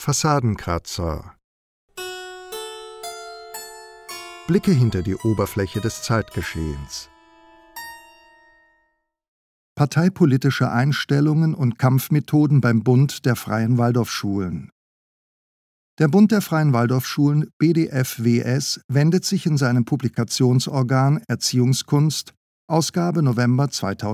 Fassadenkratzer. Blicke hinter die Oberfläche des Zeitgeschehens. Parteipolitische Einstellungen und Kampfmethoden beim Bund der Freien Waldorfschulen. Der Bund der Freien Waldorfschulen BDFWS wendet sich in seinem Publikationsorgan Erziehungskunst, Ausgabe November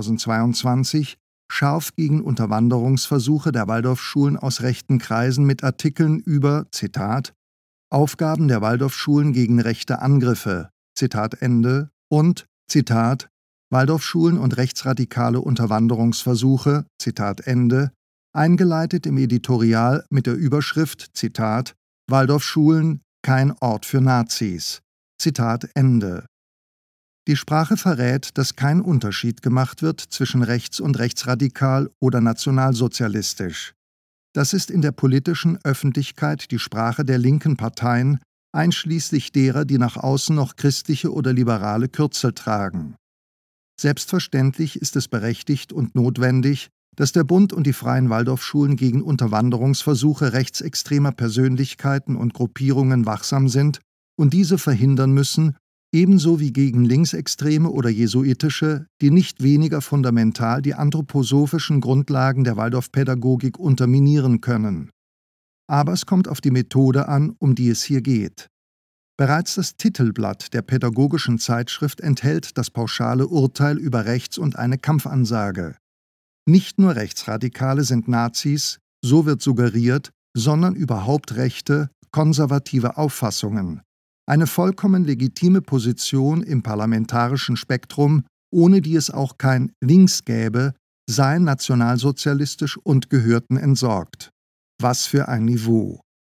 2022, scharf gegen Unterwanderungsversuche der Waldorfschulen aus rechten Kreisen mit Artikeln über, Zitat, Aufgaben der Waldorfschulen gegen rechte Angriffe, Zitat Ende, und, Zitat, Waldorfschulen und rechtsradikale Unterwanderungsversuche, Zitat Ende, eingeleitet im Editorial mit der Überschrift, Zitat, Waldorfschulen, kein Ort für Nazis, Zitat Ende. Die Sprache verrät, dass kein Unterschied gemacht wird zwischen rechts- und rechtsradikal oder nationalsozialistisch. Das ist in der politischen Öffentlichkeit die Sprache der linken Parteien, einschließlich derer, die nach außen noch christliche oder liberale Kürzel tragen. Selbstverständlich ist es berechtigt und notwendig, dass der Bund und die Freien Waldorfschulen gegen Unterwanderungsversuche rechtsextremer Persönlichkeiten und Gruppierungen wachsam sind und diese verhindern müssen, ebenso wie gegen linksextreme oder jesuitische, die nicht weniger fundamental die anthroposophischen Grundlagen der Waldorfpädagogik unterminieren können. Aber es kommt auf die Methode an, um die es hier geht. Bereits das Titelblatt der pädagogischen Zeitschrift enthält das pauschale Urteil über rechts und eine Kampfansage. Nicht nur Rechtsradikale sind Nazis, so wird suggeriert, sondern überhaupt rechte, konservative Auffassungen. Eine vollkommen legitime Position im parlamentarischen Spektrum, ohne die es auch kein Links gäbe, seien nationalsozialistisch und gehörten entsorgt. Was für ein Niveau!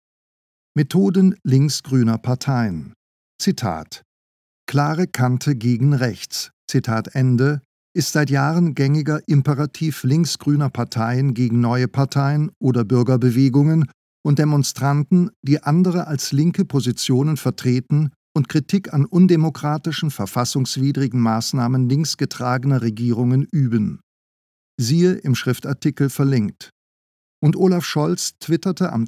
Methoden linksgrüner Parteien. Zitat: Klare Kante gegen rechts, Zitat Ende, ist seit Jahren gängiger Imperativ linksgrüner Parteien gegen neue Parteien oder Bürgerbewegungen und Demonstranten, die andere als linke Positionen vertreten und Kritik an undemokratischen, verfassungswidrigen Maßnahmen linksgetragener Regierungen üben. Siehe im Schriftartikel verlinkt. Und Olaf Scholz twitterte am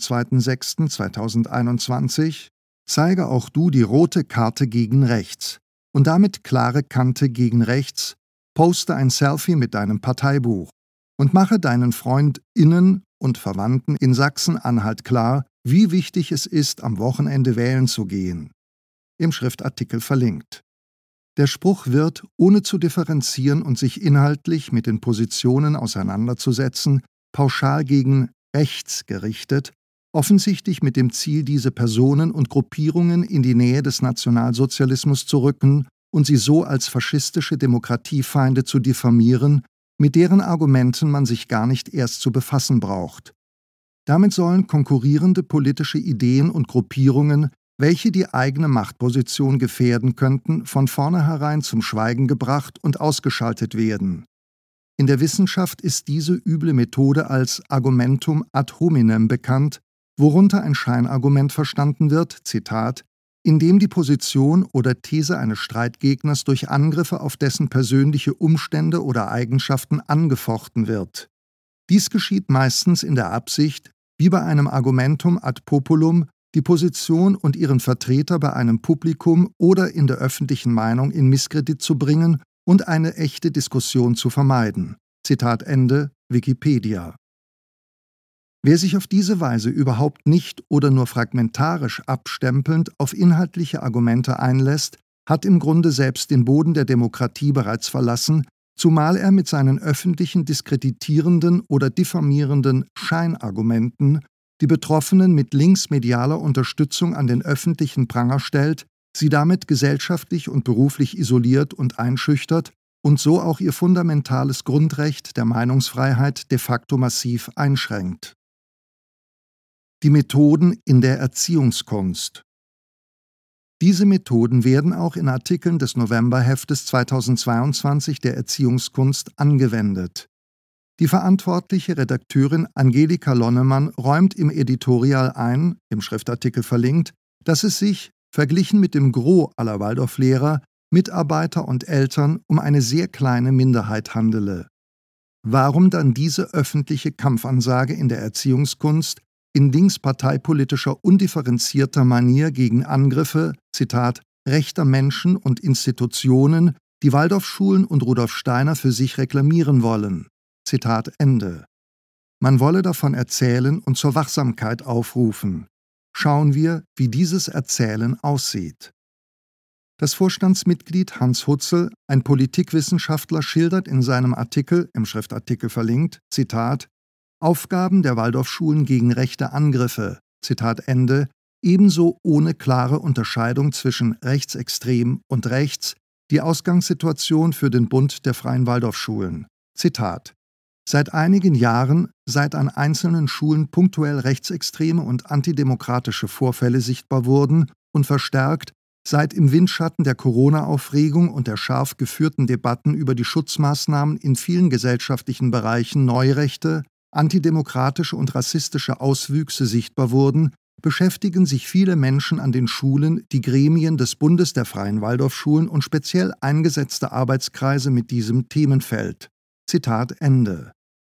2.6.2021, zeige auch du die rote Karte gegen rechts und damit klare Kante gegen rechts, poste ein Selfie mit deinem Parteibuch und mache deinen FreundInnen und Verwandten in Sachsen-Anhalt klar, wie wichtig es ist, am Wochenende wählen zu gehen. Im Schriftartikel verlinkt. Der Spruch wird, ohne zu differenzieren und sich inhaltlich mit den Positionen auseinanderzusetzen, pauschal gegen rechts gerichtet, offensichtlich mit dem Ziel, diese Personen und Gruppierungen in die Nähe des Nationalsozialismus zu rücken und sie so als faschistische Demokratiefeinde zu diffamieren, mit deren Argumenten man sich gar nicht erst zu befassen braucht. Damit sollen konkurrierende politische Ideen und Gruppierungen, welche die eigene Machtposition gefährden könnten, von vornherein zum Schweigen gebracht und ausgeschaltet werden. In der Wissenschaft ist diese üble Methode als Argumentum ad hominem bekannt, worunter ein Scheinargument verstanden wird, Zitat, indem die Position oder These eines Streitgegners durch Angriffe auf dessen persönliche Umstände oder Eigenschaften angefochten wird. Dies geschieht meistens in der Absicht, wie bei einem Argumentum ad populum, die Position und ihren Vertreter bei einem Publikum oder in der öffentlichen Meinung in Misskredit zu bringen und eine echte Diskussion zu vermeiden. Zitat Ende, Wikipedia. Wer sich auf diese Weise überhaupt nicht oder nur fragmentarisch abstempelnd auf inhaltliche Argumente einlässt, hat im Grunde selbst den Boden der Demokratie bereits verlassen, zumal er mit seinen öffentlichen diskreditierenden oder diffamierenden Scheinargumenten die Betroffenen mit linksmedialer Unterstützung an den öffentlichen Pranger stellt, sie damit gesellschaftlich und beruflich isoliert und einschüchtert und so auch ihr fundamentales Grundrecht der Meinungsfreiheit de facto massiv einschränkt. Die Methoden in der Erziehungskunst. Diese Methoden werden auch in Artikeln des Novemberheftes 2022 der Erziehungskunst angewendet. Die verantwortliche Redakteurin Angelika Lonnemann räumt im Editorial ein, im Schriftartikel verlinkt, dass es sich, verglichen mit dem Gros aller Waldorflehrer, Mitarbeiter und Eltern um eine sehr kleine Minderheit handele. Warum dann diese öffentliche Kampfansage in der Erziehungskunst, in linksparteipolitischer undifferenzierter Manier gegen Angriffe, Zitat, rechter Menschen und Institutionen, die Waldorfschulen und Rudolf Steiner für sich reklamieren wollen. Zitat Ende. Man wolle davon erzählen und zur Wachsamkeit aufrufen. Schauen wir, wie dieses Erzählen aussieht. Das Vorstandsmitglied Hans Hutzel, ein Politikwissenschaftler, schildert in seinem Artikel, im Schriftartikel verlinkt, Zitat, Aufgaben der Waldorfschulen gegen rechte Angriffe, Zitat Ende, ebenso ohne klare Unterscheidung zwischen rechtsextrem und rechts, die Ausgangssituation für den Bund der Freien Waldorfschulen. Zitat: Seit einigen Jahren, seit an einzelnen Schulen punktuell rechtsextreme und antidemokratische Vorfälle sichtbar wurden und verstärkt, seit im Windschatten der Corona-Aufregung und der scharf geführten Debatten über die Schutzmaßnahmen in vielen gesellschaftlichen Bereichen neurechte, antidemokratische und rassistische Auswüchse sichtbar wurden, beschäftigen sich viele Menschen an den Schulen, die Gremien des Bundes der Freien Waldorfschulen und speziell eingesetzte Arbeitskreise mit diesem Themenfeld. Zitat Ende.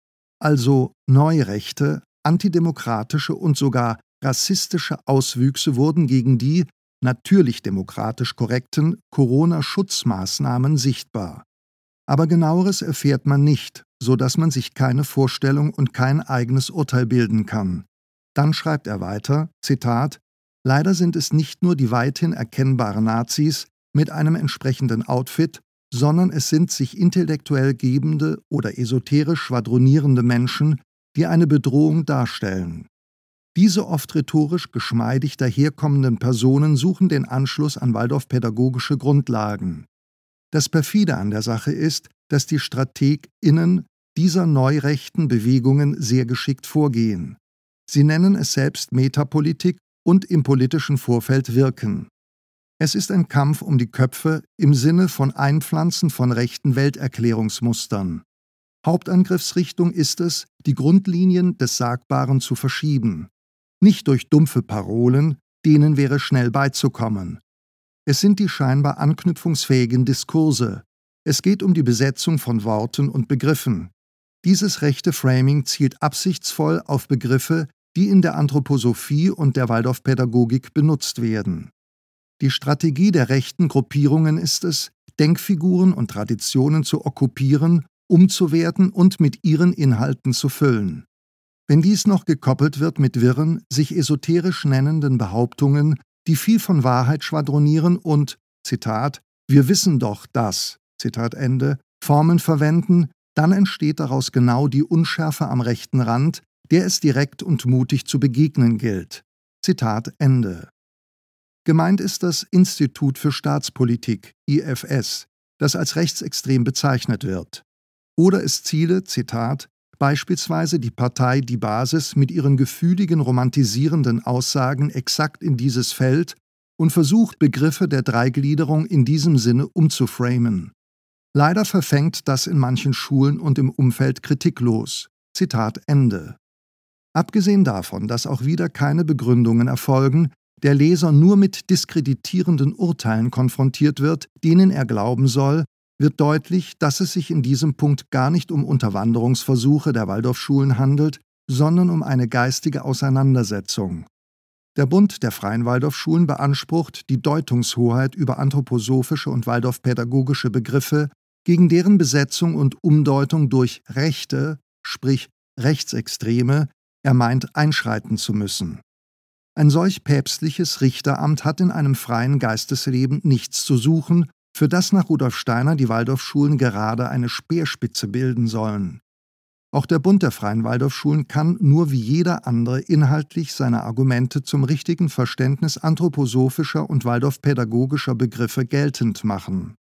Also neurechte, antidemokratische und sogar rassistische Auswüchse wurden gegen die natürlich demokratisch korrekten Corona-Schutzmaßnahmen sichtbar. Aber Genaueres erfährt man nicht, so dass man sich keine Vorstellung und kein eigenes Urteil bilden kann. Dann schreibt er weiter, Zitat, Leider sind es nicht nur die weithin erkennbaren Nazis mit einem entsprechenden Outfit, sondern es sind sich intellektuell gebende oder esoterisch schwadronierende Menschen, die eine Bedrohung darstellen. Diese oft rhetorisch geschmeidig daherkommenden Personen suchen den Anschluss an waldorfpädagogische Grundlagen. Das perfide an der Sache ist, dass die StrategInnen dieser neurechten Bewegungen sehr geschickt vorgehen. Sie nennen es selbst Metapolitik und im politischen Vorfeld wirken. Es ist ein Kampf um die Köpfe im Sinne von Einpflanzen von rechten Welterklärungsmustern. Hauptangriffsrichtung ist es, die Grundlinien des Sagbaren zu verschieben. Nicht durch dumpfe Parolen, denen wäre schnell beizukommen. Es sind die scheinbar anknüpfungsfähigen Diskurse. Es geht um die Besetzung von Worten und Begriffen. Dieses rechte Framing zielt absichtsvoll auf Begriffe, die in der Anthroposophie und der Waldorfpädagogik benutzt werden. Die Strategie der rechten Gruppierungen ist es, Denkfiguren und Traditionen zu okkupieren, umzuwerten und mit ihren Inhalten zu füllen. Wenn dies noch gekoppelt wird mit wirren, sich esoterisch nennenden Behauptungen, die viel von Wahrheit schwadronieren und, Zitat, wir wissen doch, dass, Zitat Ende, Formen verwenden, dann entsteht daraus genau die Unschärfe am rechten Rand, der es direkt und mutig zu begegnen gilt. Zitat Ende. Gemeint ist das Institut für Staatspolitik, IFS, das als rechtsextrem bezeichnet wird. Oder es ziele, Zitat, beispielsweise die Partei Die Basis mit ihren gefühligen, romantisierenden Aussagen exakt in dieses Feld und versucht, Begriffe der Dreigliederung in diesem Sinne umzuframen. Leider verfängt das in manchen Schulen und im Umfeld kritiklos. Zitat Ende. Abgesehen davon, dass auch wieder keine Begründungen erfolgen, der Leser nur mit diskreditierenden Urteilen konfrontiert wird, denen er glauben soll, wird deutlich, dass es sich in diesem Punkt gar nicht um Unterwanderungsversuche der Waldorfschulen handelt, sondern um eine geistige Auseinandersetzung. Der Bund der Freien Waldorfschulen beansprucht die Deutungshoheit über anthroposophische und waldorfpädagogische Begriffe, gegen deren Besetzung und Umdeutung durch Rechte, sprich Rechtsextreme, er meint, einschreiten zu müssen. Ein solch päpstliches Richteramt hat in einem freien Geistesleben nichts zu suchen, für das nach Rudolf Steiner die Waldorfschulen gerade eine Speerspitze bilden sollen. Auch der Bund der Freien Waldorfschulen kann nur wie jeder andere inhaltlich seine Argumente zum richtigen Verständnis anthroposophischer und waldorfpädagogischer Begriffe geltend machen.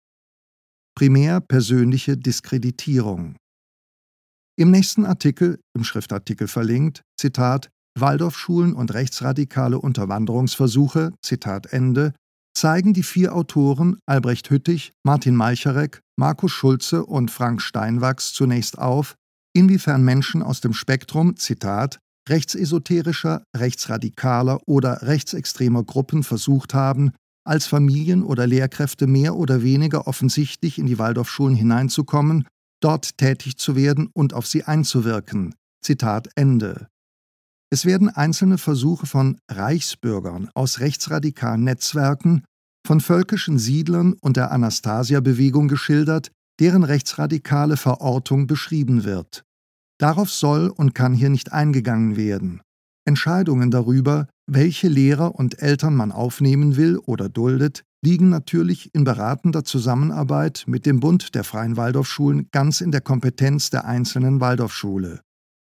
Primär persönliche Diskreditierung. Im nächsten Artikel, im Schriftartikel verlinkt, Zitat, Waldorfschulen und rechtsradikale Unterwanderungsversuche, Zitat Ende, zeigen die 4 Autoren Albrecht Hüttich, Martin Malcharek, Markus Schulze und Frank Steinwachs zunächst auf, inwiefern Menschen aus dem Spektrum, Zitat, rechtsesoterischer, rechtsradikaler oder rechtsextremer Gruppen versucht haben, als Familien oder Lehrkräfte mehr oder weniger offensichtlich in die Waldorfschulen hineinzukommen, dort tätig zu werden und auf sie einzuwirken. Zitat Ende. Es werden einzelne Versuche von Reichsbürgern aus rechtsradikalen Netzwerken, von völkischen Siedlern und der Anastasia-Bewegung geschildert, deren rechtsradikale Verortung beschrieben wird. Darauf soll und kann hier nicht eingegangen werden. Entscheidungen darüber, welche Lehrer und Eltern man aufnehmen will oder duldet, liegen natürlich in beratender Zusammenarbeit mit dem Bund der Freien Waldorfschulen ganz in der Kompetenz der einzelnen Waldorfschule.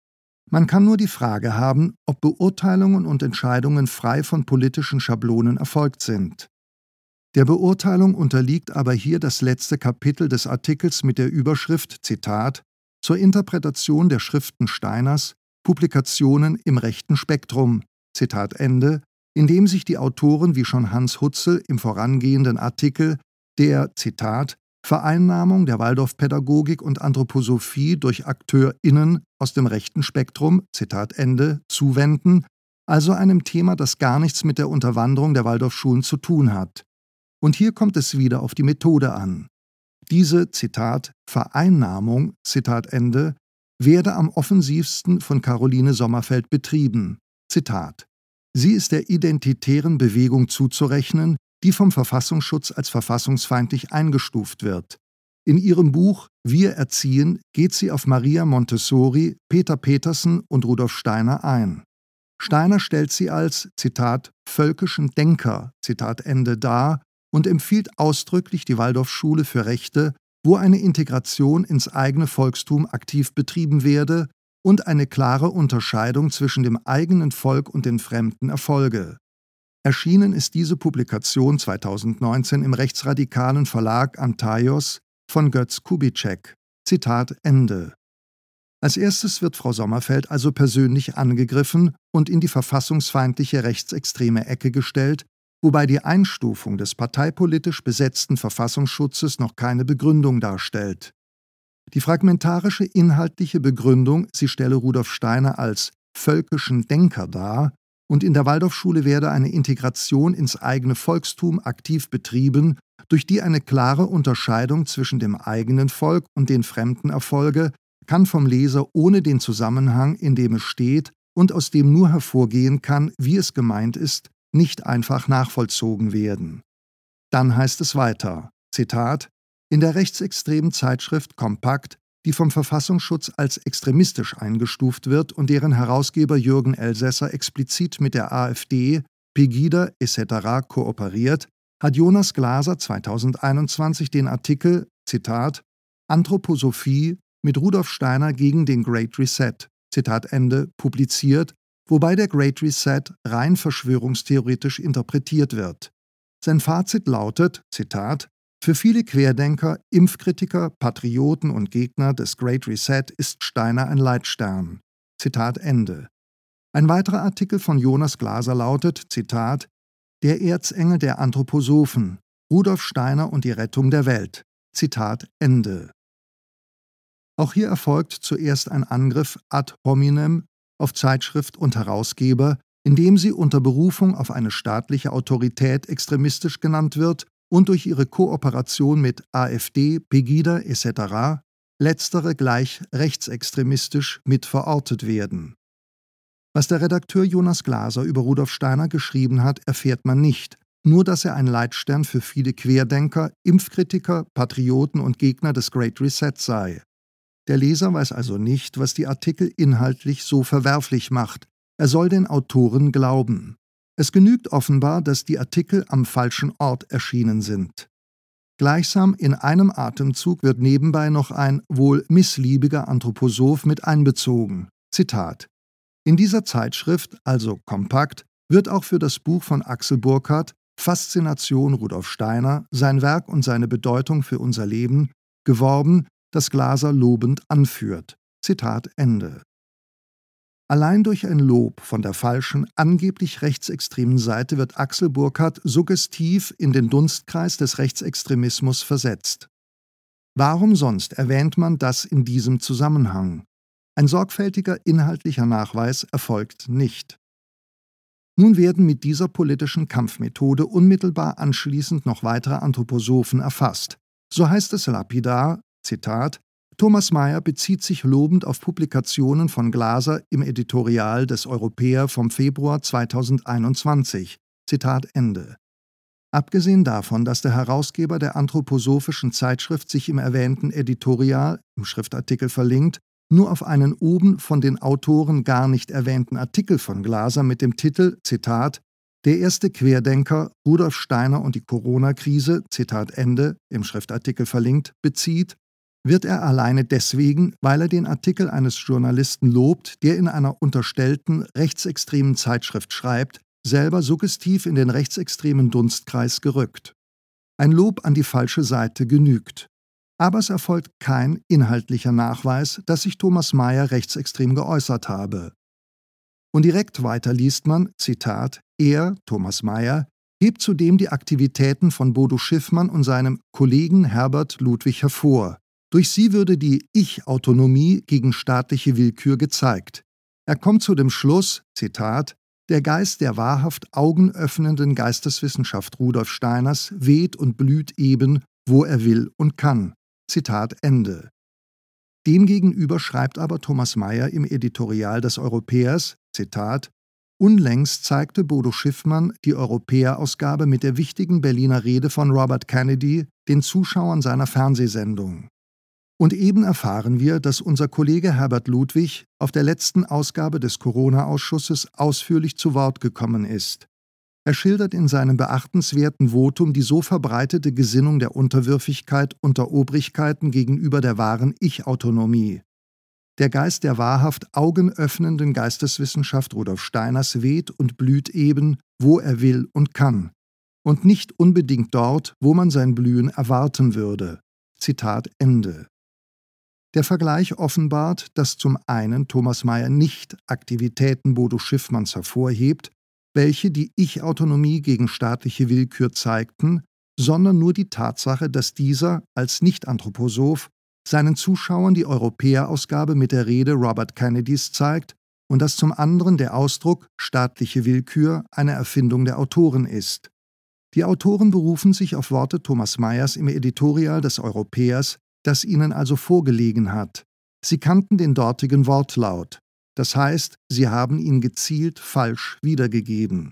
Man kann nur die Frage haben, ob Beurteilungen und Entscheidungen frei von politischen Schablonen erfolgt sind. Der Beurteilung unterliegt aber hier das letzte Kapitel des Artikels mit der Überschrift, Zitat, zur Interpretation der Schriften Steiners, Publikationen im rechten Spektrum, Zitat Ende, in dem sich die Autoren wie schon Hans Hutzel im vorangehenden Artikel der, Zitat, Vereinnahmung der Waldorfpädagogik und Anthroposophie durch AkteurInnen aus dem rechten Spektrum, Zitat Ende, zuwenden, also einem Thema, das gar nichts mit der Unterwanderung der Waldorfschulen zu tun hat. Und hier kommt es wieder auf die Methode an. Diese, Zitat, Vereinnahmung, Zitat Ende, werde am offensivsten von Caroline Sommerfeld betrieben. Zitat. Sie ist der identitären Bewegung zuzurechnen, die vom Verfassungsschutz als verfassungsfeindlich eingestuft wird. In ihrem Buch Wir erziehen geht sie auf Maria Montessori, Peter Petersen und Rudolf Steiner ein. Steiner stellt sie als, Zitat, völkischen Denker, Zitat Ende, dar und empfiehlt ausdrücklich die Waldorfschule für Rechte, wo eine Integration ins eigene Volkstum aktiv betrieben werde und eine klare Unterscheidung zwischen dem eigenen Volk und den Fremden erfolge. Erschienen ist diese Publikation 2019 im rechtsradikalen Verlag Antaios von Götz Kubitschek. Zitat Ende. Als erstes wird Frau Sommerfeld also persönlich angegriffen und in die verfassungsfeindliche rechtsextreme Ecke gestellt, wobei die Einstufung des parteipolitisch besetzten Verfassungsschutzes noch keine Begründung darstellt. Die fragmentarische inhaltliche Begründung, sie stelle Rudolf Steiner als völkischen Denker dar und in der Waldorfschule werde eine Integration ins eigene Volkstum aktiv betrieben, durch die eine klare Unterscheidung zwischen dem eigenen Volk und den Fremden erfolge, kann vom Leser ohne den Zusammenhang, in dem es steht und aus dem nur hervorgehen kann, wie es gemeint ist, nicht einfach nachvollzogen werden. Dann heißt es weiter, Zitat, in der rechtsextremen Zeitschrift Kompakt, die vom Verfassungsschutz als extremistisch eingestuft wird und deren Herausgeber Jürgen Elsässer explizit mit der AfD, Pegida etc. kooperiert, hat Jonas Glaser 2021 den Artikel, Zitat, Anthroposophie mit Rudolf Steiner gegen den Great Reset, Zitat Ende, publiziert, wobei der Great Reset rein verschwörungstheoretisch interpretiert wird. Sein Fazit lautet, Zitat, für viele Querdenker, Impfkritiker, Patrioten und Gegner des Great Reset ist Steiner ein Leitstern. Zitat Ende. Ein weiterer Artikel von Jonas Glaser lautet, Zitat, Der Erzengel der Anthroposophen, Rudolf Steiner und die Rettung der Welt. Zitat Ende. Auch hier erfolgt zuerst ein Angriff ad hominem auf Zeitschrift und Herausgeber, indem sie unter Berufung auf eine staatliche Autorität extremistisch genannt wird und durch ihre Kooperation mit AfD, Pegida etc. letztere gleich rechtsextremistisch mit verortet werden. Was der Redakteur Jonas Glaser über Rudolf Steiner geschrieben hat, erfährt man nicht, nur dass er ein Leitstern für viele Querdenker, Impfkritiker, Patrioten und Gegner des Great Reset sei. Der Leser weiß also nicht, was die Artikel inhaltlich so verwerflich macht. Er soll den Autoren glauben. Es genügt offenbar, dass die Artikel am falschen Ort erschienen sind. Gleichsam in einem Atemzug wird nebenbei noch ein wohl missliebiger Anthroposoph mit einbezogen. Zitat: In dieser Zeitschrift, also Kompakt, wird auch für das Buch von Axel Burkhardt Faszination Rudolf Steiner, sein Werk und seine Bedeutung für unser Leben geworben, das Glaser lobend anführt. Zitat Ende. Allein durch ein Lob von der falschen, angeblich rechtsextremen Seite wird Axel Burkhardt suggestiv in den Dunstkreis des Rechtsextremismus versetzt. Warum sonst erwähnt man das in diesem Zusammenhang? Ein sorgfältiger inhaltlicher Nachweis erfolgt nicht. Nun werden mit dieser politischen Kampfmethode unmittelbar anschließend noch weitere Anthroposophen erfasst. So heißt es lapidar, Zitat, Thomas Mayer bezieht sich lobend auf Publikationen von Glaser im Editorial des Europäer vom Februar 2021. Zitat Ende. Abgesehen davon, dass der Herausgeber der anthroposophischen Zeitschrift sich im erwähnten Editorial, im Schriftartikel verlinkt, nur auf einen oben von den Autoren gar nicht erwähnten Artikel von Glaser mit dem Titel, Zitat, Der erste Querdenker, Rudolf Steiner und die Corona-Krise, Zitat Ende, im Schriftartikel verlinkt, bezieht, wird er alleine deswegen, weil er den Artikel eines Journalisten lobt, der in einer unterstellten rechtsextremen Zeitschrift schreibt, selber suggestiv in den rechtsextremen Dunstkreis gerückt. Ein Lob an die falsche Seite genügt. Aber es erfolgt kein inhaltlicher Nachweis, dass sich Thomas Mayer rechtsextrem geäußert habe. Und direkt weiter liest man, Zitat, er, Thomas Mayer, hebt zudem die Aktivitäten von Bodo Schiffmann und seinem Kollegen Herbert Ludwig hervor. Durch sie würde die Ich-Autonomie gegen staatliche Willkür gezeigt. Er kommt zu dem Schluss, Zitat, der Geist der wahrhaft augenöffnenden Geisteswissenschaft Rudolf Steiners weht und blüht eben, wo er will und kann. Zitat Ende. Demgegenüber schreibt aber Thomas Mayer im Editorial des Europäers, Zitat, unlängst zeigte Bodo Schiffmann die Europäer-Ausgabe mit der wichtigen Berliner Rede von Robert Kennedy den Zuschauern seiner Fernsehsendung. Und eben erfahren wir, dass unser Kollege Herbert Ludwig auf der letzten Ausgabe des Corona-Ausschusses ausführlich zu Wort gekommen ist. Er schildert in seinem beachtenswerten Votum die so verbreitete Gesinnung der Unterwürfigkeit unter Obrigkeiten gegenüber der wahren Ich-Autonomie. Der Geist der wahrhaft augenöffnenden Geisteswissenschaft Rudolf Steiners weht und blüht eben, wo er will und kann. Und nicht unbedingt dort, wo man sein Blühen erwarten würde. Zitat Ende. Der Vergleich offenbart, dass zum einen Thomas Mayer nicht Aktivitäten Bodo Schiffmanns hervorhebt, welche die Ich-Autonomie gegen staatliche Willkür zeigten, sondern nur die Tatsache, dass dieser als Nicht-Anthroposoph seinen Zuschauern die Europäer-Ausgabe mit der Rede Robert Kennedys zeigt und dass zum anderen der Ausdruck staatliche Willkür eine Erfindung der Autoren ist. Die Autoren berufen sich auf Worte Thomas Mayers im Editorial des Europäers, das ihnen also vorgelegen hat. Sie kannten den dortigen Wortlaut. Das heißt, sie haben ihn gezielt falsch wiedergegeben.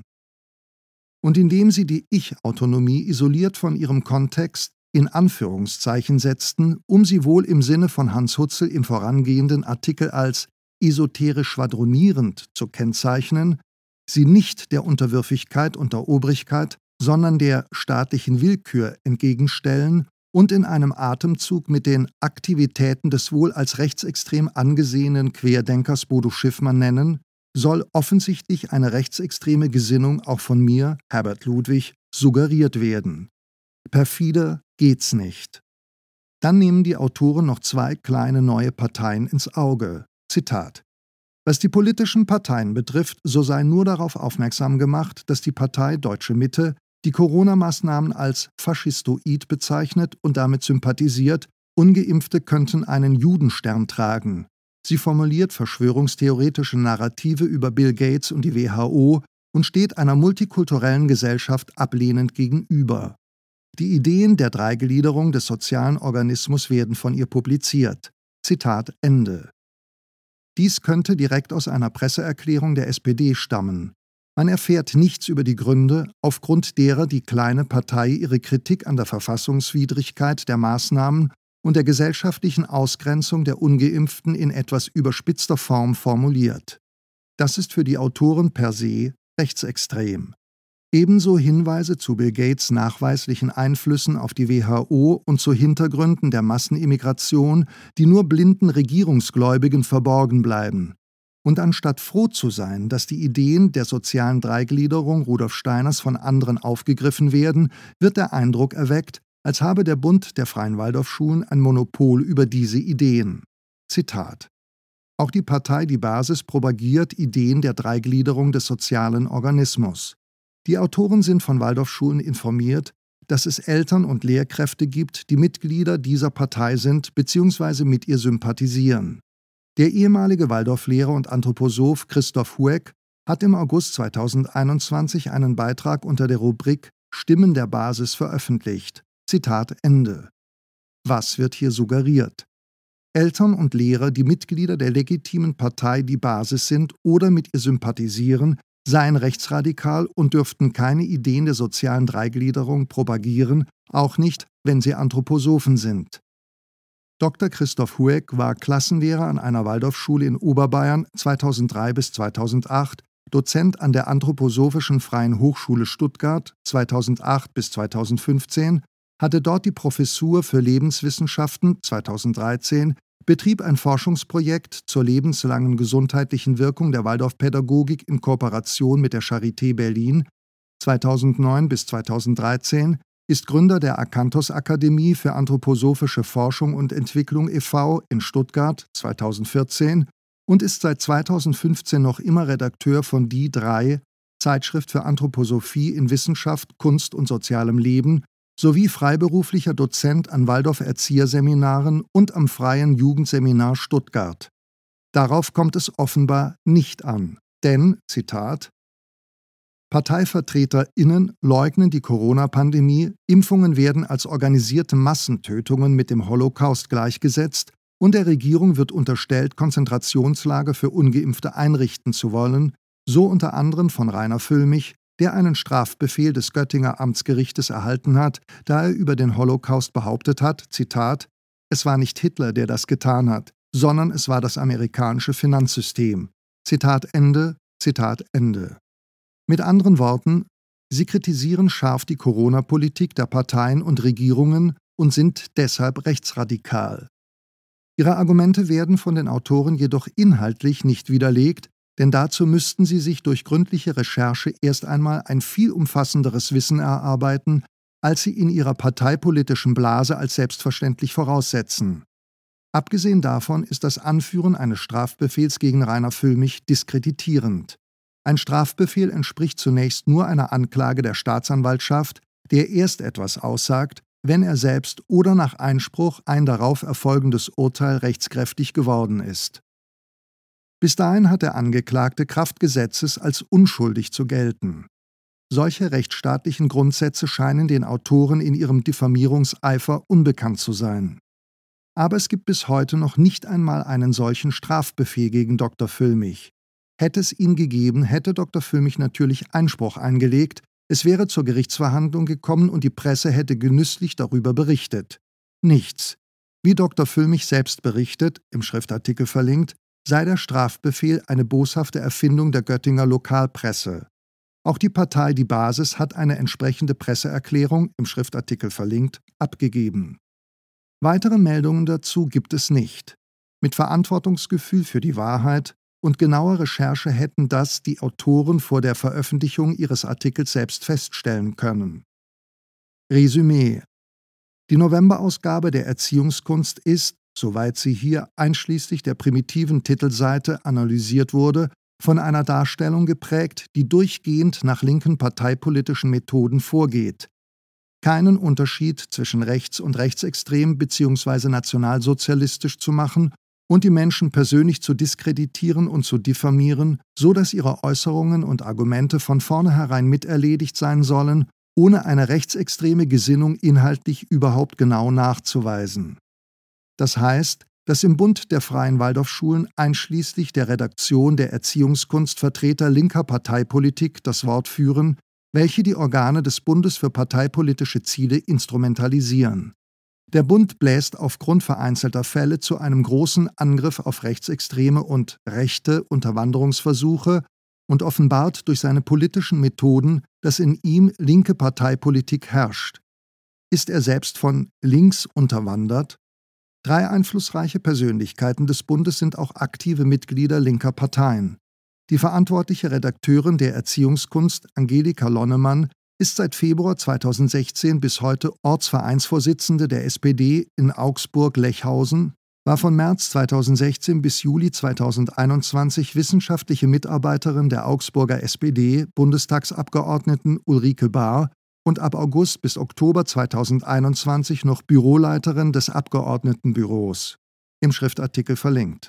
Und indem sie die Ich-Autonomie isoliert von ihrem Kontext in Anführungszeichen setzten, um sie wohl im Sinne von Hans Hutzel im vorangehenden Artikel als esoterisch schwadronierend zu kennzeichnen, sie nicht der Unterwürfigkeit unter Obrigkeit, sondern der staatlichen Willkür entgegenstellen und in einem Atemzug mit den Aktivitäten des wohl als rechtsextrem angesehenen Querdenkers Bodo Schiffmann nennen, soll offensichtlich eine rechtsextreme Gesinnung auch von mir, Herbert Ludwig, suggeriert werden. Perfider geht's nicht. Dann nehmen die Autoren noch zwei kleine neue Parteien ins Auge. Zitat: Was die politischen Parteien betrifft, so sei nur darauf aufmerksam gemacht, dass die Partei Deutsche Mitte die Corona-Maßnahmen als faschistoid bezeichnet und damit sympathisiert, Ungeimpfte könnten einen Judenstern tragen. Sie formuliert verschwörungstheoretische Narrative über Bill Gates und die WHO und steht einer multikulturellen Gesellschaft ablehnend gegenüber. Die Ideen der Dreigliederung des sozialen Organismus werden von ihr publiziert. Zitat Ende. Dies könnte direkt aus einer Presseerklärung der SPD stammen. Man erfährt nichts über die Gründe, aufgrund derer die kleine Partei ihre Kritik an der Verfassungswidrigkeit der Maßnahmen und der gesellschaftlichen Ausgrenzung der Ungeimpften in etwas überspitzter Form formuliert. Das ist für die Autoren per se rechtsextrem. Ebenso Hinweise zu Bill Gates' nachweislichen Einflüssen auf die WHO und zu Hintergründen der Massenimmigration, die nur blinden Regierungsgläubigen verborgen bleiben. Und anstatt froh zu sein, dass die Ideen der sozialen Dreigliederung Rudolf Steiners von anderen aufgegriffen werden, wird der Eindruck erweckt, als habe der Bund der Freien Waldorfschulen ein Monopol über diese Ideen. Zitat: Auch die Partei Die Basis propagiert Ideen der Dreigliederung des sozialen Organismus. Die Autoren sind von Waldorfschulen informiert, dass es Eltern und Lehrkräfte gibt, die Mitglieder dieser Partei sind bzw. mit ihr sympathisieren. Der ehemalige Waldorflehrer und Anthroposoph Christoph Hueck hat im August 2021 einen Beitrag unter der Rubrik Stimmen der Basis veröffentlicht. Zitat Ende. Was wird hier suggeriert? Eltern und Lehrer, die Mitglieder der legitimen Partei Die Basis sind oder mit ihr sympathisieren, seien rechtsradikal und dürften keine Ideen der sozialen Dreigliederung propagieren, auch nicht, wenn sie Anthroposophen sind. Dr. Christoph Hueck war Klassenlehrer an einer Waldorfschule in Oberbayern 2003 bis 2008, Dozent an der Anthroposophischen Freien Hochschule Stuttgart 2008 bis 2015, hatte dort die Professur für Lebenswissenschaften 2013, betrieb ein Forschungsprojekt zur lebenslangen gesundheitlichen Wirkung der Waldorfpädagogik in Kooperation mit der Charité Berlin 2009 bis 2013, ist Gründer der Akanthos-Akademie für anthroposophische Forschung und Entwicklung e.V. in Stuttgart 2014 und ist seit 2015 noch immer Redakteur von Die 3, Zeitschrift für Anthroposophie in Wissenschaft, Kunst und sozialem Leben, sowie freiberuflicher Dozent an Waldorf-Erzieherseminaren und am Freien Jugendseminar Stuttgart. Darauf kommt es offenbar nicht an, denn, Zitat, ParteivertreterInnen leugnen die Corona-Pandemie, Impfungen werden als organisierte Massentötungen mit dem Holocaust gleichgesetzt und der Regierung wird unterstellt, Konzentrationslager für Ungeimpfte einrichten zu wollen, so unter anderem von Rainer Füllmich, der einen Strafbefehl des Göttinger Amtsgerichtes erhalten hat, da er über den Holocaust behauptet hat, Zitat, es war nicht Hitler, der das getan hat, sondern es war das amerikanische Finanzsystem. Zitat Ende, Zitat Ende. Mit anderen Worten, sie kritisieren scharf die Corona-Politik der Parteien und Regierungen und sind deshalb rechtsradikal. Ihre Argumente werden von den Autoren jedoch inhaltlich nicht widerlegt, denn dazu müssten sie sich durch gründliche Recherche erst einmal ein viel umfassenderes Wissen erarbeiten, als sie in ihrer parteipolitischen Blase als selbstverständlich voraussetzen. Abgesehen davon ist das Anführen eines Strafbefehls gegen Rainer Füllmich diskreditierend. Ein Strafbefehl entspricht zunächst nur einer Anklage der Staatsanwaltschaft, der erst etwas aussagt, wenn er selbst oder nach Einspruch ein darauf erfolgendes Urteil rechtskräftig geworden ist. Bis dahin hat der Angeklagte Kraft Gesetzes als unschuldig zu gelten. Solche rechtsstaatlichen Grundsätze scheinen den Autoren in ihrem Diffamierungseifer unbekannt zu sein. Aber es gibt bis heute noch nicht einmal einen solchen Strafbefehl gegen Dr. Füllmich. Hätte es ihn gegeben, hätte Dr. Füllmich natürlich Einspruch eingelegt, es wäre zur Gerichtsverhandlung gekommen und die Presse hätte genüsslich darüber berichtet. Nichts. Wie Dr. Füllmich selbst berichtet, im Schriftartikel verlinkt, sei der Strafbefehl eine boshafte Erfindung der Göttinger Lokalpresse. Auch die Partei Die Basis hat eine entsprechende Presseerklärung, im Schriftartikel verlinkt, abgegeben. Weitere Meldungen dazu gibt es nicht. Mit Verantwortungsgefühl für die Wahrheit und genauer Recherche hätten das die Autoren vor der Veröffentlichung ihres Artikels selbst feststellen können. Resümee: Die Novemberausgabe der Erziehungskunst ist, soweit sie hier einschließlich der primitiven Titelseite analysiert wurde, von einer Darstellung geprägt, die durchgehend nach linken parteipolitischen Methoden vorgeht. Keinen Unterschied zwischen rechts- und rechtsextrem bzw. nationalsozialistisch zu machen und die Menschen persönlich zu diskreditieren und zu diffamieren, so dass ihre Äußerungen und Argumente von vornherein miterledigt sein sollen, ohne eine rechtsextreme Gesinnung inhaltlich überhaupt genau nachzuweisen. Das heißt, dass im Bund der Freien Waldorfschulen einschließlich der Redaktion der Erziehungskunst Vertreter linker Parteipolitik das Wort führen, welche die Organe des Bundes für parteipolitische Ziele instrumentalisieren. Der Bund bläst aufgrund vereinzelter Fälle zu einem großen Angriff auf rechtsextreme und rechte Unterwanderungsversuche und offenbart durch seine politischen Methoden, dass in ihm linke Parteipolitik herrscht. Ist er selbst von links unterwandert? 3 einflussreiche Persönlichkeiten des Bundes sind auch aktive Mitglieder linker Parteien. Die verantwortliche Redakteurin der Erziehungskunst, Angelika Lonnemann, ist seit Februar 2016 bis heute Ortsvereinsvorsitzende der SPD in Augsburg-Lechhausen, war von März 2016 bis Juli 2021 wissenschaftliche Mitarbeiterin der Augsburger SPD, Bundestagsabgeordneten Ulrike Bahr und ab August bis Oktober 2021 noch Büroleiterin des Abgeordnetenbüros. Im Schriftartikel verlinkt.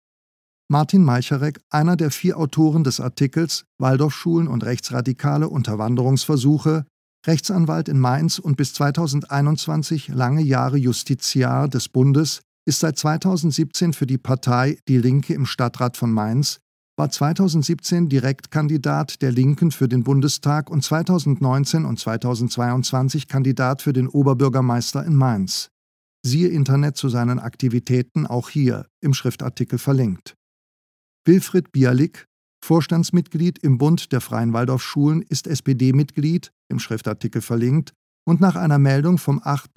Martin Malcharek, einer der 4 Autoren des Artikels Waldorfschulen und rechtsradikale Unterwanderungsversuche, Rechtsanwalt in Mainz und bis 2021 lange Jahre Justiziar des Bundes, ist seit 2017 für die Partei Die Linke im Stadtrat von Mainz, war 2017 Direktkandidat der Linken für den Bundestag und 2019 und 2022 Kandidat für den Oberbürgermeister in Mainz. Siehe Internet zu seinen Aktivitäten auch hier im Schriftartikel verlinkt. Wilfried Bierlik, Vorstandsmitglied im Bund der Freien Waldorfschulen, ist SPD-Mitglied, im Schriftartikel verlinkt, und nach einer Meldung vom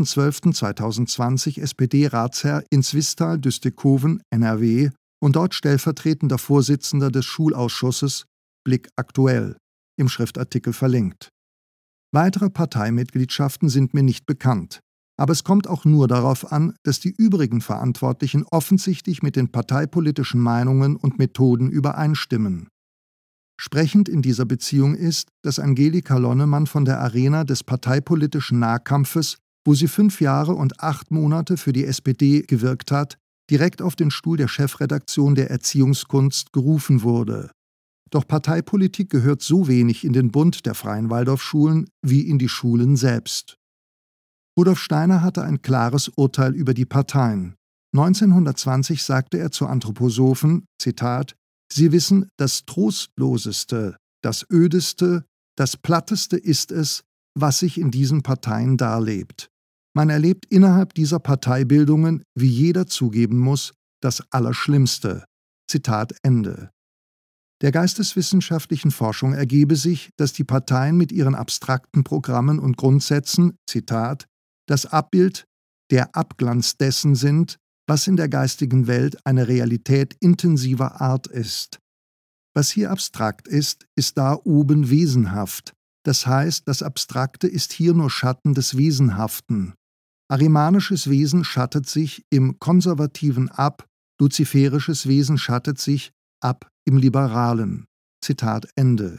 8.12.2020 SPD-Ratsherr in Zwistal-Düstekoven, NRW, und dort stellvertretender Vorsitzender des Schulausschusses, Blick aktuell, im Schriftartikel verlinkt. Weitere Parteimitgliedschaften sind mir nicht bekannt, aber es kommt auch nur darauf an, dass die übrigen Verantwortlichen offensichtlich mit den parteipolitischen Meinungen und Methoden übereinstimmen. Sprechend in dieser Beziehung ist, dass Angelika Lonnemann von der Arena des parteipolitischen Nahkampfes, wo sie 5 Jahre und 8 Monate für die SPD gewirkt hat, direkt auf den Stuhl der Chefredaktion der Erziehungskunst gerufen wurde. Doch Parteipolitik gehört so wenig in den Bund der Freien Waldorfschulen wie in die Schulen selbst. Rudolf Steiner hatte ein klares Urteil über die Parteien. 1920 sagte er zu Anthroposophen, Zitat, „Sie wissen, das Trostloseste, das Ödeste, das Platteste ist es, was sich in diesen Parteien darlebt. Man erlebt innerhalb dieser Parteibildungen, wie jeder zugeben muss, das Allerschlimmste." Zitat Ende. Der geisteswissenschaftlichen Forschung ergebe sich, dass die Parteien mit ihren abstrakten Programmen und Grundsätzen, Zitat, das Abbild, der Abglanz dessen sind, was in der geistigen Welt eine Realität intensiver Art ist. Was hier abstrakt ist da oben wesenhaft. Das heißt, das Abstrakte ist hier nur Schatten des Wesenhaften. Arimanisches Wesen schattet sich im Konservativen ab, luziferisches Wesen schattet sich ab im Liberalen. Zitat Ende.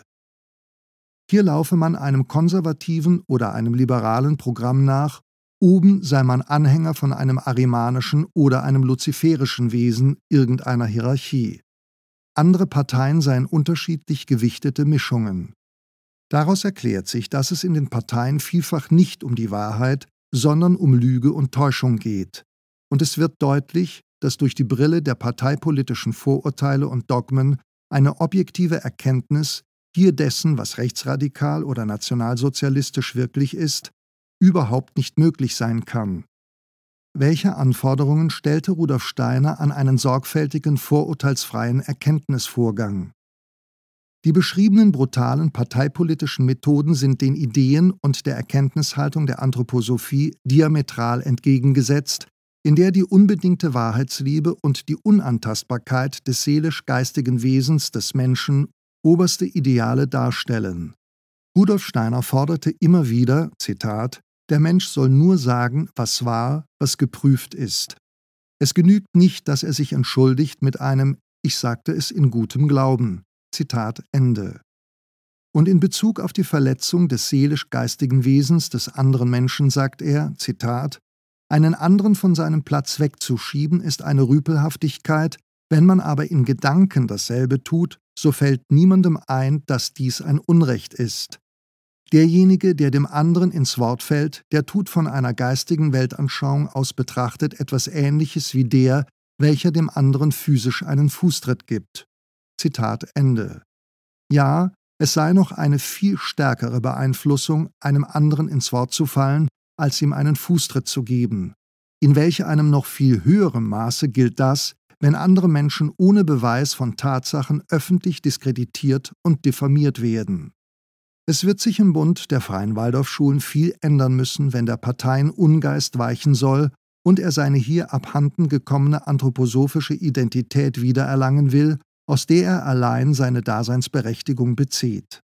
Hier laufe man einem konservativen oder einem liberalen Programm nach, oben sei man Anhänger von einem arimanischen oder einem luziferischen Wesen irgendeiner Hierarchie. Andere Parteien seien unterschiedlich gewichtete Mischungen. Daraus erklärt sich, dass es in den Parteien vielfach nicht um die Wahrheit, sondern um Lüge und Täuschung geht. Und es wird deutlich, dass durch die Brille der parteipolitischen Vorurteile und Dogmen eine objektive Erkenntnis hier dessen, was rechtsradikal oder nationalsozialistisch wirklich ist, überhaupt nicht möglich sein kann. Welche Anforderungen stellte Rudolf Steiner an einen sorgfältigen, vorurteilsfreien Erkenntnisvorgang? Die beschriebenen brutalen parteipolitischen Methoden sind den Ideen und der Erkenntnishaltung der Anthroposophie diametral entgegengesetzt, in der die unbedingte Wahrheitsliebe und die Unantastbarkeit des seelisch-geistigen Wesens des Menschen oberste Ideale darstellen. Rudolf Steiner forderte immer wieder, Zitat, „Der Mensch soll nur sagen, was wahr, was geprüft ist. Es genügt nicht, dass er sich entschuldigt mit einem »Ich sagte es in gutem Glauben«." Zitat Ende. Und in Bezug auf die Verletzung des seelisch-geistigen Wesens des anderen Menschen sagt er, Zitat, „Einen anderen von seinem Platz wegzuschieben ist eine Rüpelhaftigkeit, wenn man aber in Gedanken dasselbe tut, so fällt niemandem ein, dass dies ein Unrecht ist. Derjenige, der dem anderen ins Wort fällt, der tut von einer geistigen Weltanschauung aus betrachtet etwas Ähnliches wie der, welcher dem anderen physisch einen Fußtritt gibt." Zitat Ende. Ja, es sei noch eine viel stärkere Beeinflussung, einem anderen ins Wort zu fallen, als ihm einen Fußtritt zu geben. In welch einem noch viel höheren Maße gilt das, wenn andere Menschen ohne Beweis von Tatsachen öffentlich diskreditiert und diffamiert werden. Es wird sich im Bund der Freien Waldorfschulen viel ändern müssen, wenn der Parteien Ungeist weichen soll und er seine hier abhanden gekommene anthroposophische Identität wiedererlangen will, aus der er allein seine Daseinsberechtigung bezieht.